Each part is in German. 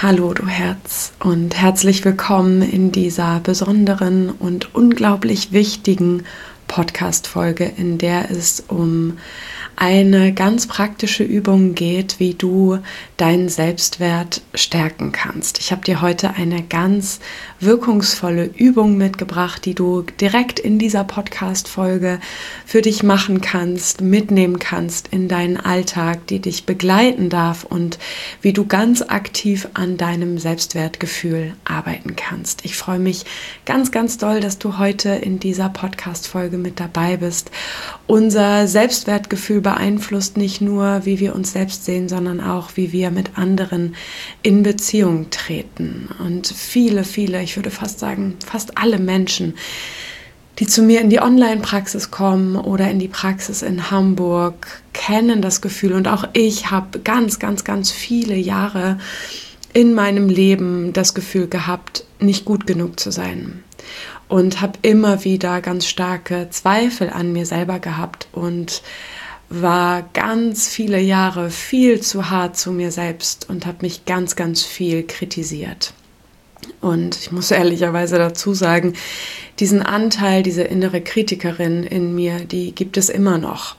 Hallo du Herz und herzlich willkommen in dieser besonderen und unglaublich wichtigen Podcast-Folge, in der es um eine ganz praktische Übung geht, wie du deinen Selbstwert stärken kannst. Ich habe dir heute eine ganz wirkungsvolle Übung mitgebracht, die du direkt in dieser Podcast-Folge für dich machen kannst, mitnehmen kannst in deinen Alltag, die dich begleiten darf und wie du ganz aktiv an deinem Selbstwertgefühl arbeiten kannst. Ich freue mich ganz, ganz doll, dass du heute in dieser Podcast-Folge mit dabei bist. Unser Selbstwertgefühl beeinflusst nicht nur, wie wir uns selbst sehen, sondern auch, wie wir mit anderen in Beziehung treten. Und viele, ich würde fast sagen, fast alle Menschen, die zu mir in die Online-Praxis kommen oder in die Praxis in Hamburg, kennen das Gefühl. Und auch ich habe ganz viele Jahre in meinem Leben das Gefühl gehabt, nicht gut genug zu sein. Und habe immer wieder ganz starke Zweifel an mir selber gehabt und war ganz viele Jahre viel zu hart zu mir selbst und habe mich ganz viel kritisiert. Und ich muss ehrlicherweise dazu sagen, diesen Anteil, diese innere Kritikerin in mir, die gibt es immer noch.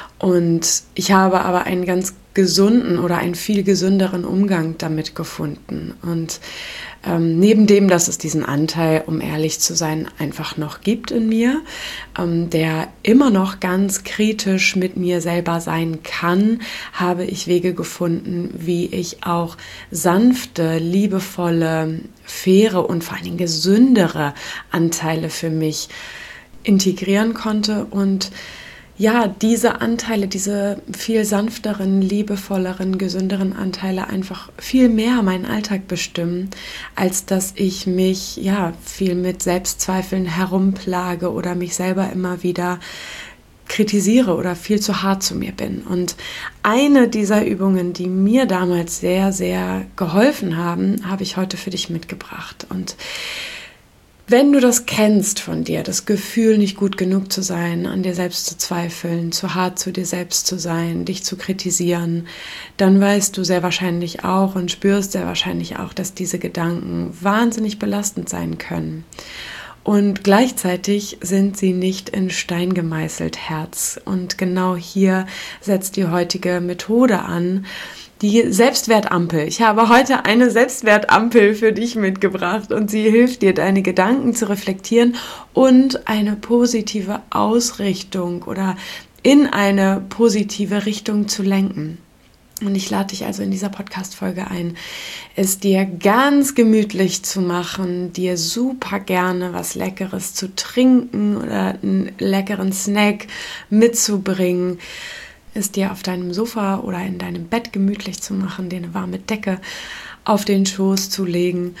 Und ich habe aber einen ganz gesunden oder einen viel gesünderen Umgang damit gefunden. Und neben dem, dass es diesen Anteil, um ehrlich zu sein, einfach noch gibt in mir, der immer noch ganz kritisch mit mir selber sein kann, habe ich Wege gefunden, wie ich auch sanfte, liebevolle, faire und vor allen Dingen gesündere Anteile für mich integrieren konnte und ja, diese Anteile, diese viel sanfteren, liebevolleren, gesünderen Anteile einfach viel mehr meinen Alltag bestimmen, als dass ich mich viel mit Selbstzweifeln herumplage oder mich selber immer wieder kritisiere oder viel zu hart zu mir bin. Und eine dieser Übungen, die mir damals sehr geholfen haben, habe ich heute für dich mitgebracht. Und wenn du das kennst von dir, das Gefühl, nicht gut genug zu sein, an dir selbst zu zweifeln, zu hart zu dir selbst zu sein, dich zu kritisieren, dann weißt du sehr wahrscheinlich auch und spürst sehr wahrscheinlich auch, dass diese Gedanken wahnsinnig belastend sein können. Und gleichzeitig sind sie nicht in Stein gemeißelt, Herz. Und genau hier setzt die heutige Methode an, die Selbstwertampel. Ich habe heute eine Selbstwertampel für dich mitgebracht und sie hilft dir, deine Gedanken zu reflektieren und eine positive Ausrichtung oder in eine positive Richtung zu lenken. Und ich lade dich also in dieser Podcast-Folge ein, es dir ganz gemütlich zu machen, dir super gerne was Leckeres zu trinken oder einen leckeren Snack mitzubringen, es dir auf deinem Sofa oder in deinem Bett gemütlich zu machen, dir eine warme Decke auf den Schoß zu legen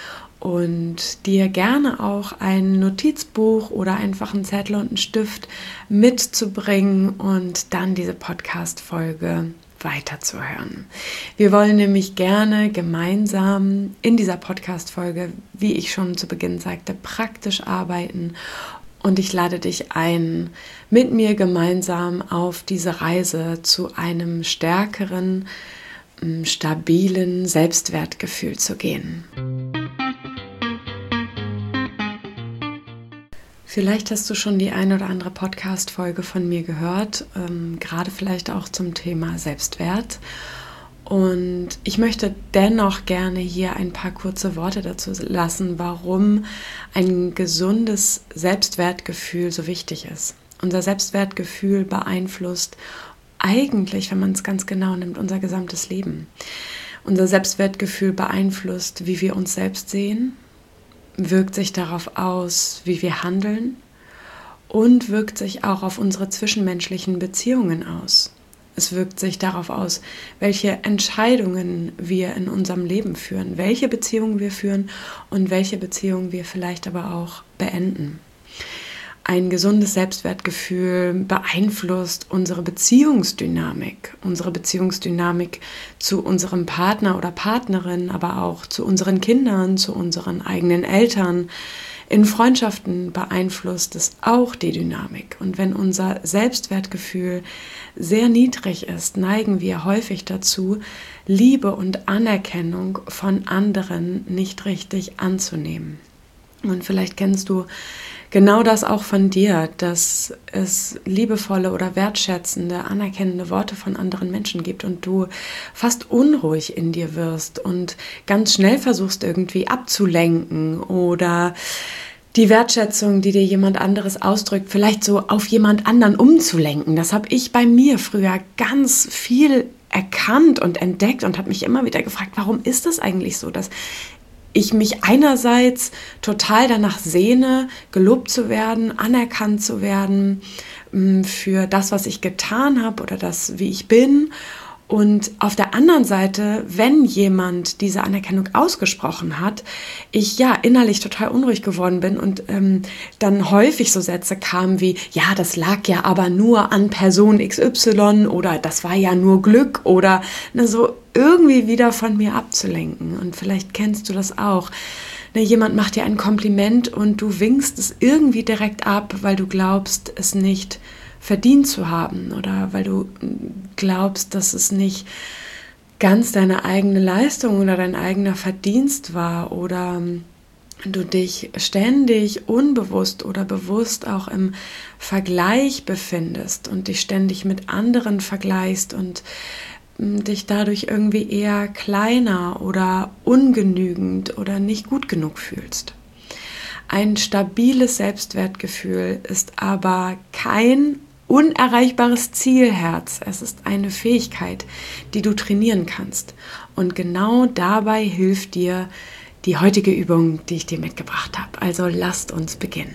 und dir gerne auch ein Notizbuch oder einfach einen Zettel und einen Stift mitzubringen und dann diese Podcast-Folge weiterzuhören. Wir wollen nämlich gerne gemeinsam in dieser Podcast-Folge, wie ich schon zu Beginn sagte, praktisch arbeiten. Und ich lade dich ein, mit mir gemeinsam auf diese Reise zu einem stärkeren, stabilen Selbstwertgefühl zu gehen. Vielleicht hast du schon die ein oder andere Podcast-Folge von mir gehört, gerade vielleicht auch zum Thema Selbstwert. Und ich möchte dennoch gerne hier ein paar kurze Worte dazu lassen, warum ein gesundes Selbstwertgefühl so wichtig ist. Unser Selbstwertgefühl beeinflusst eigentlich, wenn man es ganz genau nimmt, unser gesamtes Leben. Unser Selbstwertgefühl beeinflusst, wie wir uns selbst sehen, wirkt sich darauf aus, wie wir handeln und wirkt sich auch auf unsere zwischenmenschlichen Beziehungen aus. Es wirkt sich darauf aus, welche Entscheidungen wir in unserem Leben führen, welche Beziehungen wir führen und welche Beziehungen wir vielleicht aber auch beenden. Ein gesundes Selbstwertgefühl beeinflusst unsere Beziehungsdynamik zu unserem Partner oder Partnerin, aber auch zu unseren Kindern, zu unseren eigenen Eltern. In Freundschaften beeinflusst es auch die Dynamik. Und wenn unser Selbstwertgefühl sehr niedrig ist, neigen wir häufig dazu, Liebe und Anerkennung von anderen nicht richtig anzunehmen. Und vielleicht kennst du genau das auch von dir, dass es liebevolle oder wertschätzende, anerkennende Worte von anderen Menschen gibt und du fast unruhig in dir wirst und ganz schnell versuchst irgendwie abzulenken oder die Wertschätzung, die dir jemand anderes ausdrückt, vielleicht so auf jemand anderen umzulenken. Das habe ich bei mir früher ganz viel erkannt und entdeckt und habe mich immer wieder gefragt, warum ist das eigentlich so, dass ich mich einerseits total danach sehne, gelobt zu werden, anerkannt zu werden für das, was ich getan habe oder das, wie ich bin. Und auf der anderen Seite, wenn jemand diese Anerkennung ausgesprochen hat, ich ja innerlich total unruhig geworden bin und dann häufig so Sätze kamen wie, ja, das lag ja aber nur an Person XY oder das war ja nur Glück oder so irgendwie wieder von mir abzulenken. Und vielleicht kennst du das auch. Jemand macht dir ein Kompliment und du winkst es irgendwie direkt ab, weil du glaubst, es nicht verdient zu haben oder weil du glaubst, dass es nicht ganz deine eigene Leistung oder dein eigener Verdienst war oder du dich ständig unbewusst oder bewusst auch im Vergleich befindest und dich ständig mit anderen vergleichst und dich dadurch irgendwie eher kleiner oder ungenügend oder nicht gut genug fühlst. Ein stabiles Selbstwertgefühl ist aber kein unerreichbares Zielherz. Es ist eine Fähigkeit, die du trainieren kannst. Und genau dabei hilft dir die heutige Übung, die ich dir mitgebracht habe. Also lasst uns beginnen.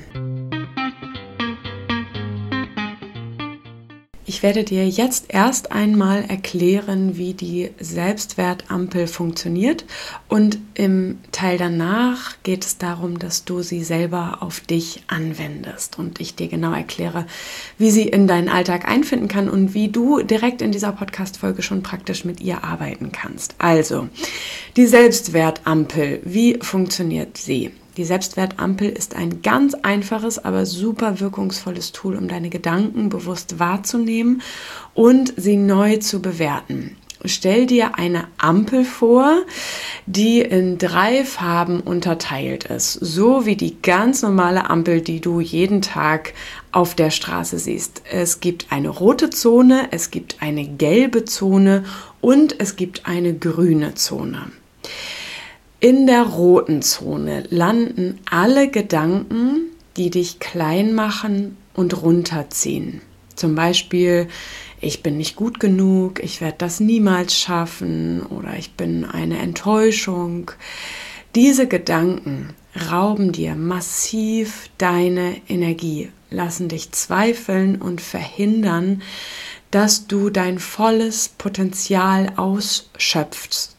Ich werde dir jetzt erst einmal erklären, wie die Selbstwertampel funktioniert und im Teil danach geht es darum, dass du sie selber auf dich anwendest und ich dir genau erkläre, wie sie in deinen Alltag einfinden kann und wie du direkt in dieser Podcast-Folge schon praktisch mit ihr arbeiten kannst. Also, die Selbstwertampel, wie funktioniert sie? Die Selbstwertampel ist ein ganz einfaches, aber super wirkungsvolles Tool, um deine Gedanken bewusst wahrzunehmen und sie neu zu bewerten. Stell dir eine Ampel vor, die in 3 Farben unterteilt ist, so wie die ganz normale Ampel, die du jeden Tag auf der Straße siehst. Es gibt eine rote Zone, es gibt eine gelbe Zone und es gibt eine grüne Zone. In der roten Zone landen alle Gedanken, die dich klein machen und runterziehen. Zum Beispiel, ich bin nicht gut genug, ich werde das niemals schaffen oder ich bin eine Enttäuschung. Diese Gedanken rauben dir massiv deine Energie, lassen dich zweifeln und verhindern, dass du dein volles Potenzial ausschöpfst.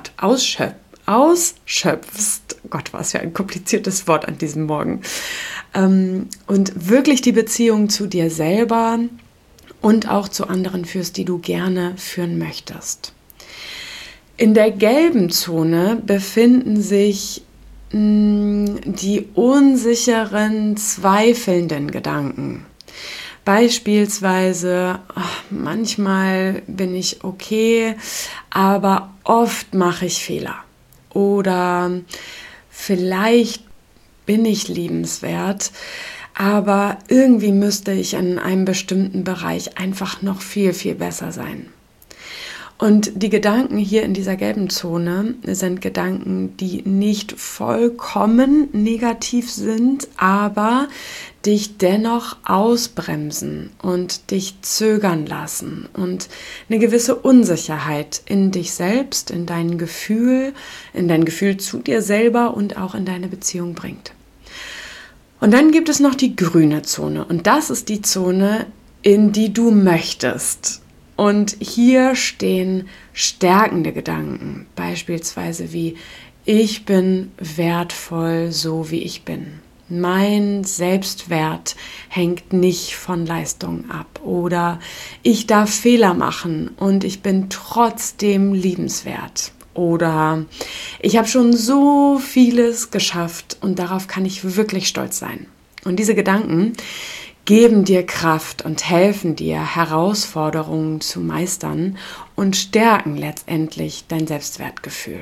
Gott, was für ein kompliziertes Wort an diesem Morgen. Und wirklich die Beziehung zu dir selber und auch zu anderen führst, die du gerne führen möchtest. In der gelben Zone befinden sich die unsicheren, zweifelnden Gedanken. Beispielsweise, manchmal bin ich okay, aber oft mache ich Fehler. Oder vielleicht bin ich liebenswert, aber irgendwie müsste ich in einem bestimmten Bereich einfach noch viel, viel besser sein. Und die Gedanken hier in dieser gelben Zone sind Gedanken, die nicht vollkommen negativ sind, aber dich dennoch ausbremsen und dich zögern lassen und eine gewisse Unsicherheit in dich selbst, in dein Gefühl zu dir selber und auch in deine Beziehung bringt. Und dann gibt es noch die grüne Zone und das ist die Zone, in die du möchtest. Und hier stehen stärkende Gedanken, beispielsweise wie ich bin wertvoll, so wie ich bin. Mein Selbstwert hängt nicht von Leistung ab oder ich darf Fehler machen und ich bin trotzdem liebenswert oder ich habe schon so vieles geschafft und darauf kann ich wirklich stolz sein. Und diese Gedanken geben dir Kraft und helfen dir, Herausforderungen zu meistern und stärken letztendlich dein Selbstwertgefühl.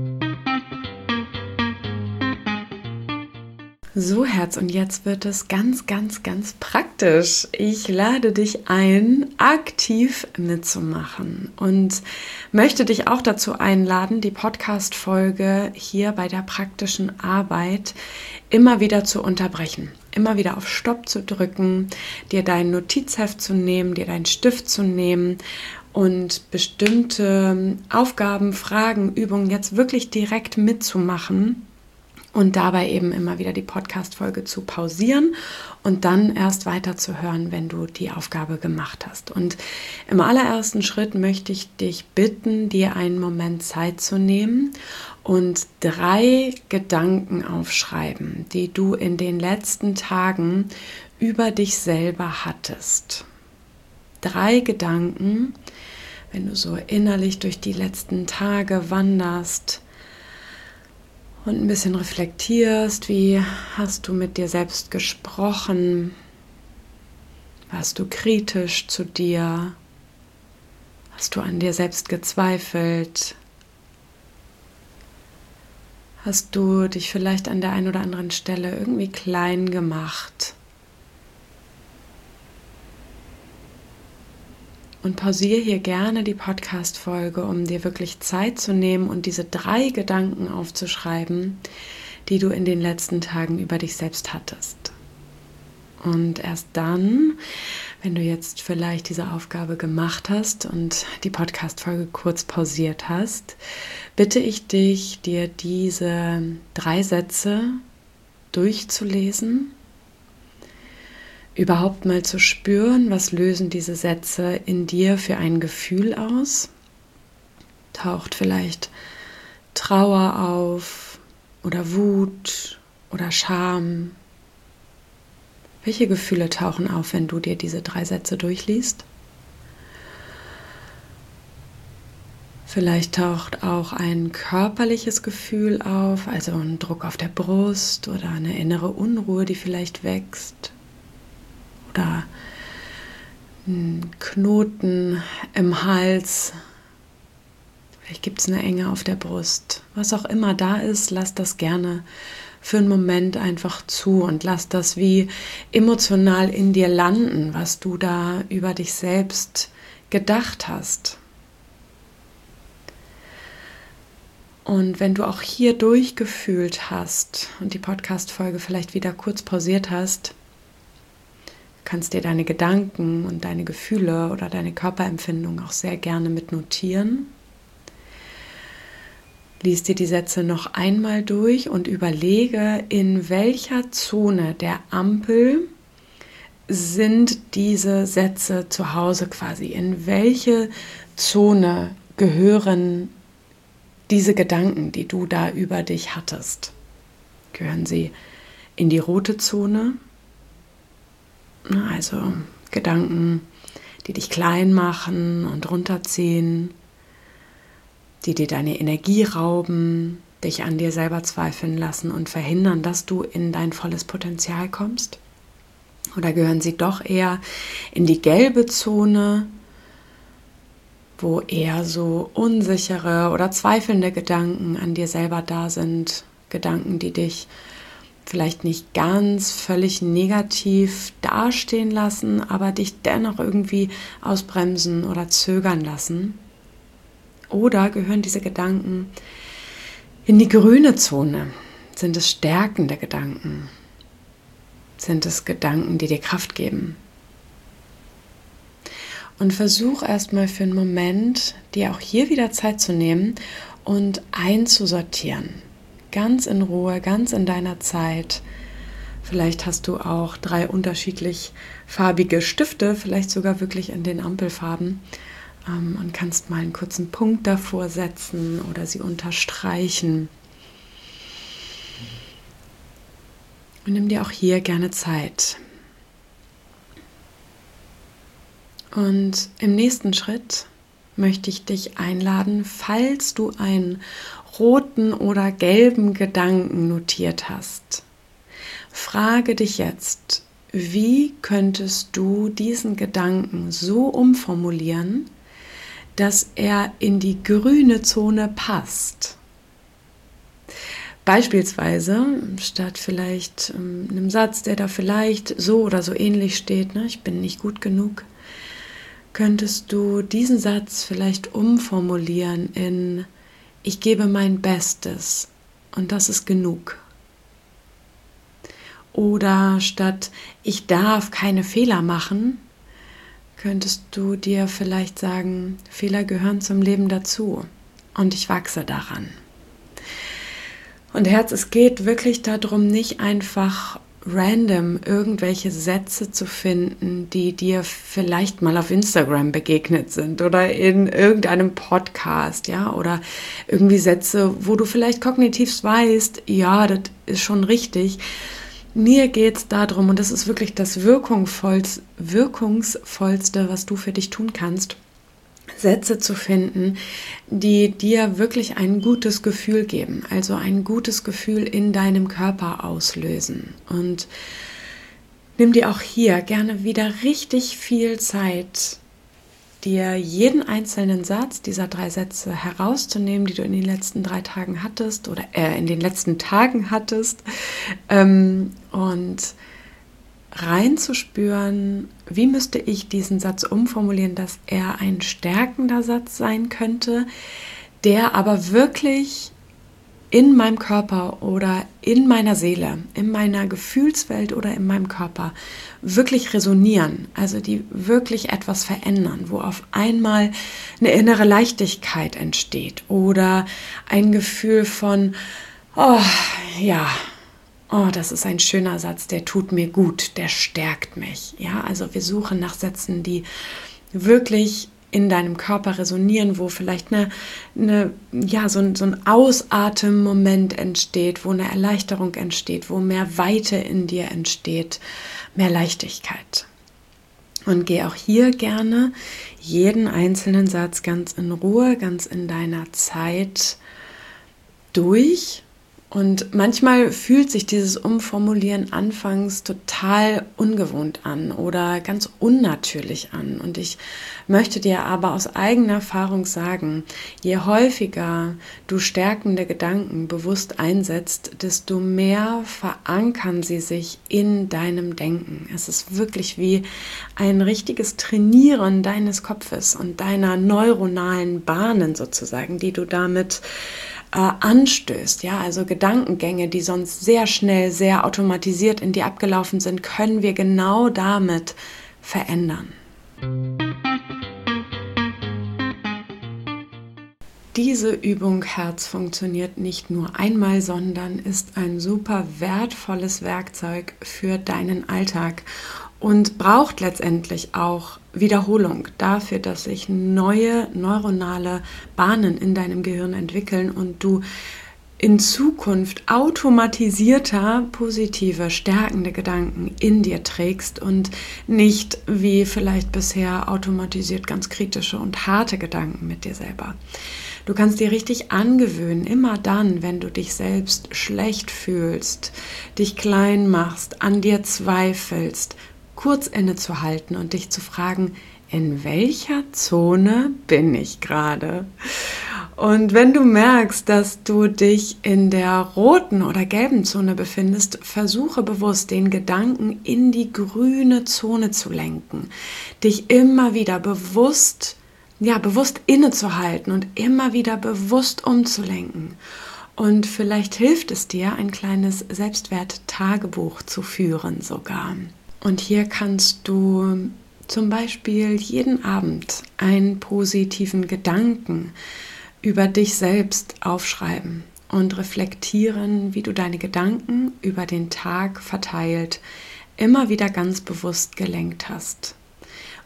So, Herz, und jetzt wird es ganz, ganz, ganz praktisch. Ich lade dich ein, aktiv mitzumachen und möchte dich auch dazu einladen, die Podcast-Folge hier bei der praktischen Arbeit immer wieder zu unterbrechen, immer wieder auf Stopp zu drücken, dir dein Notizheft zu nehmen, dir deinen Stift zu nehmen und bestimmte Aufgaben, Fragen, Übungen jetzt wirklich direkt mitzumachen. Und dabei eben immer wieder die Podcast-Folge zu pausieren und dann erst weiterzuhören, wenn du die Aufgabe gemacht hast. Und im allerersten Schritt möchte ich dich bitten, dir einen Moment Zeit zu nehmen und 3 Gedanken aufschreiben, die du in den letzten Tagen über dich selber hattest. 3 Gedanken, wenn du so innerlich durch die letzten Tage wanderst, und ein bisschen reflektierst, wie hast du mit dir selbst gesprochen? Warst du kritisch zu dir? Hast du an dir selbst gezweifelt? Hast du dich vielleicht an der einen oder anderen Stelle irgendwie klein gemacht? Und pausiere hier gerne die Podcast-Folge, um dir wirklich Zeit zu nehmen und diese 3 Gedanken aufzuschreiben, die du in den letzten Tagen über dich selbst hattest. Und erst dann, wenn du jetzt vielleicht diese Aufgabe gemacht hast und die Podcast-Folge kurz pausiert hast, bitte ich dich, dir diese 3 Sätze durchzulesen, überhaupt mal zu spüren, was lösen diese Sätze in dir für ein Gefühl aus? Taucht vielleicht Trauer auf oder Wut oder Scham? Welche Gefühle tauchen auf, wenn du dir diese 3 Sätze durchliest? Vielleicht taucht auch ein körperliches Gefühl auf, also ein Druck auf der Brust oder eine innere Unruhe, die vielleicht wächst. Oder ein Knoten im Hals, vielleicht gibt es eine Enge auf der Brust. Was auch immer da ist, lass das gerne für einen Moment einfach zu und lass das wie emotional in dir landen, was du da über dich selbst gedacht hast. Und wenn du auch hier durchgefühlt hast und die Podcast-Folge vielleicht wieder kurz pausiert hast, kannst dir deine Gedanken und deine Gefühle oder deine Körperempfindung auch sehr gerne mitnotieren. Lies dir die Sätze noch einmal durch und überlege, in welcher Zone der Ampel sind diese Sätze zu Hause quasi. In welche Zone gehören diese Gedanken, die du da über dich hattest? Gehören sie in die rote Zone? Also Gedanken, die dich klein machen und runterziehen, die dir deine Energie rauben, dich an dir selber zweifeln lassen und verhindern, dass du in dein volles Potenzial kommst? Oder gehören sie doch eher in die gelbe Zone, wo eher so unsichere oder zweifelnde Gedanken an dir selber da sind? Gedanken, die dich vielleicht nicht ganz völlig negativ dastehen lassen, aber dich dennoch irgendwie ausbremsen oder zögern lassen? Oder gehören diese Gedanken in die grüne Zone? Sind es stärkende Gedanken? Sind es Gedanken, die dir Kraft geben? Und versuch erstmal für einen Moment, dir auch hier wieder Zeit zu nehmen und einzusortieren. Ganz in Ruhe, ganz in deiner Zeit. Vielleicht hast du auch 3 unterschiedlich farbige Stifte, vielleicht sogar wirklich in den Ampelfarben, und kannst mal einen kurzen Punkt davor setzen oder sie unterstreichen. Und nimm dir auch hier gerne Zeit. Und im nächsten Schritt möchte ich dich einladen, falls du einen roten oder gelben Gedanken notiert hast. Frage dich jetzt, wie könntest du diesen Gedanken so umformulieren, dass er in die grüne Zone passt? Beispielsweise, statt vielleicht einem Satz, der da vielleicht so oder so ähnlich steht, ich bin nicht gut genug, könntest du diesen Satz vielleicht umformulieren in ich gebe mein Bestes und das ist genug. Oder statt ich darf keine Fehler machen, könntest du dir vielleicht sagen, Fehler gehören zum Leben dazu und ich wachse daran. Und Herz, es geht wirklich darum, nicht einfach random irgendwelche Sätze zu finden, die dir vielleicht mal auf Instagram begegnet sind oder in irgendeinem Podcast, oder irgendwie Sätze, wo du vielleicht kognitiv weißt, ja, das ist schon richtig. Mir geht es darum, und das ist wirklich das Wirkungsvollste, was du für dich tun kannst, Sätze zu finden, die dir wirklich ein gutes Gefühl geben, also ein gutes Gefühl in deinem Körper auslösen. Und nimm dir auch hier gerne wieder richtig viel Zeit, dir jeden einzelnen Satz dieser 3 Sätze herauszunehmen, die du in den letzten 3 Tagen hattest oder in den letzten Tagen hattest und reinzuspüren, wie müsste ich diesen Satz umformulieren, dass er ein stärkender Satz sein könnte, der aber wirklich in meinem Körper oder in meiner Seele, in meiner Gefühlswelt oder in meinem Körper wirklich resonieren, also die wirklich etwas verändern, wo auf einmal eine innere Leichtigkeit entsteht oder ein Gefühl von, das ist ein schöner Satz, der tut mir gut, der stärkt mich. Also wir suchen nach Sätzen, die wirklich in deinem Körper resonieren, wo vielleicht so ein Ausatmen-Moment entsteht, wo eine Erleichterung entsteht, wo mehr Weite in dir entsteht, mehr Leichtigkeit. Und geh auch hier gerne jeden einzelnen Satz ganz in Ruhe, ganz in deiner Zeit durch. Und manchmal fühlt sich dieses Umformulieren anfangs total ungewohnt an oder ganz unnatürlich an. Und ich möchte dir aber aus eigener Erfahrung sagen, je häufiger du stärkende Gedanken bewusst einsetzt, desto mehr verankern sie sich in deinem Denken. Es ist wirklich wie ein richtiges Trainieren deines Kopfes und deiner neuronalen Bahnen sozusagen, die du damit anstößt, also Gedankengänge, die sonst sehr schnell, sehr automatisiert in dir abgelaufen sind, können wir genau damit verändern. Diese Übung Herz funktioniert nicht nur einmal, sondern ist ein super wertvolles Werkzeug für deinen Alltag und braucht letztendlich auch Wiederholung dafür, dass sich neue neuronale Bahnen in deinem Gehirn entwickeln und du in Zukunft automatisierter, positive, stärkende Gedanken in dir trägst und nicht wie vielleicht bisher automatisiert ganz kritische und harte Gedanken mit dir selber. Du kannst dir richtig angewöhnen, immer dann, wenn du dich selbst schlecht fühlst, dich klein machst, an dir zweifelst, kurz innezuhalten und dich zu fragen, in welcher Zone bin ich gerade? Und wenn du merkst, dass du dich in der roten oder gelben Zone befindest, versuche bewusst, den Gedanken in die grüne Zone zu lenken. Dich immer wieder bewusst innezuhalten und immer wieder bewusst umzulenken. Und vielleicht hilft es dir, ein kleines Selbstwert-Tagebuch zu führen sogar. Und hier kannst du zum Beispiel jeden Abend einen positiven Gedanken über dich selbst aufschreiben und reflektieren, wie du deine Gedanken über den Tag verteilt immer wieder ganz bewusst gelenkt hast.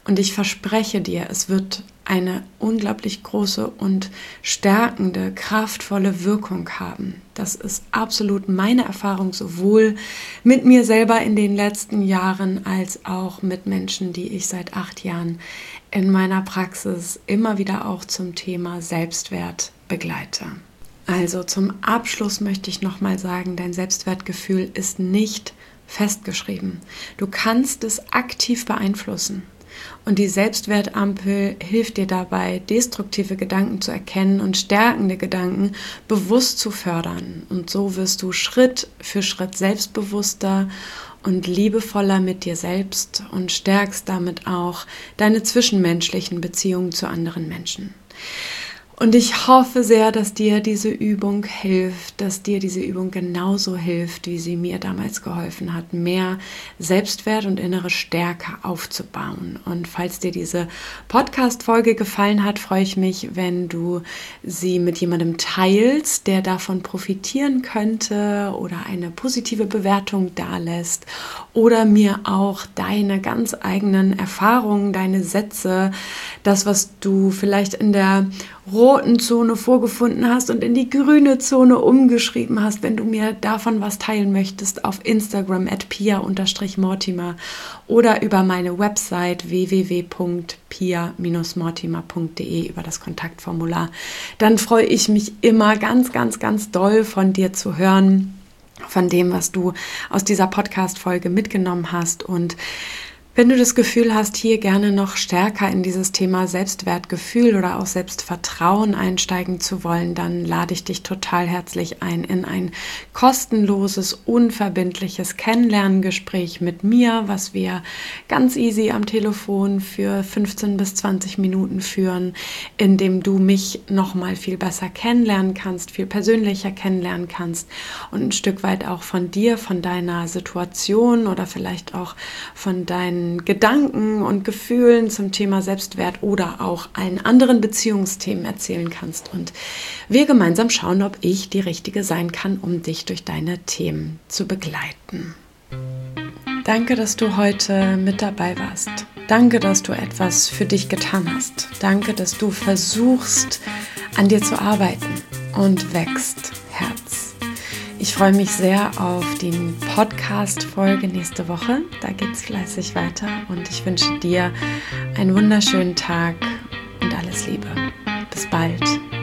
Und ich verspreche dir, es wird eine unglaublich große und stärkende, kraftvolle Wirkung haben. Das ist absolut meine Erfahrung, sowohl mit mir selber in den letzten Jahren als auch mit Menschen, die ich seit 8 Jahren in meiner Praxis immer wieder auch zum Thema Selbstwert begleite. Also zum Abschluss möchte ich nochmal sagen, dein Selbstwertgefühl ist nicht festgeschrieben. Du kannst es aktiv beeinflussen. Und die Selbstwertampel hilft dir dabei, destruktive Gedanken zu erkennen und stärkende Gedanken bewusst zu fördern. Und so wirst du Schritt für Schritt selbstbewusster und liebevoller mit dir selbst und stärkst damit auch deine zwischenmenschlichen Beziehungen zu anderen Menschen. Und ich hoffe sehr, dass dir diese Übung hilft, dass dir diese Übung genauso hilft, wie sie mir damals geholfen hat, mehr Selbstwert und innere Stärke aufzubauen. Und falls dir diese Podcast-Folge gefallen hat, freue ich mich, wenn du sie mit jemandem teilst, der davon profitieren könnte oder eine positive Bewertung dalässt oder mir auch deine ganz eigenen Erfahrungen, deine Sätze, das, was du vielleicht in der roten Zone vorgefunden hast und in die grüne Zone umgeschrieben hast, wenn du mir davon was teilen möchtest, auf Instagram @pia_mortimer oder über meine Website www.pia-mortimer.de über das Kontaktformular. Dann freue ich mich immer ganz, ganz, ganz doll von dir zu hören, von dem, was du aus dieser Podcast-Folge mitgenommen hast. Und wenn du das Gefühl hast, hier gerne noch stärker in dieses Thema Selbstwertgefühl oder auch Selbstvertrauen einsteigen zu wollen, dann lade ich dich total herzlich ein in ein kostenloses, unverbindliches Kennenlerngespräch mit mir, was wir ganz easy am Telefon für 15 bis 20 Minuten führen, in dem du mich nochmal viel besser kennenlernen kannst, viel persönlicher kennenlernen kannst und ein Stück weit auch von dir, von deiner Situation oder vielleicht auch von deinen Gedanken und Gefühlen zum Thema Selbstwert oder auch allen anderen Beziehungsthemen erzählen kannst und wir gemeinsam schauen, ob ich die Richtige sein kann, um dich durch deine Themen zu begleiten. Danke, dass du heute mit dabei warst. Danke, dass du etwas für dich getan hast. Danke, dass du versuchst, an dir zu arbeiten und wächst, Herz. Ich freue mich sehr auf die Podcast-Folge nächste Woche. Da geht es fleißig weiter und ich wünsche dir einen wunderschönen Tag und alles Liebe. Bis bald.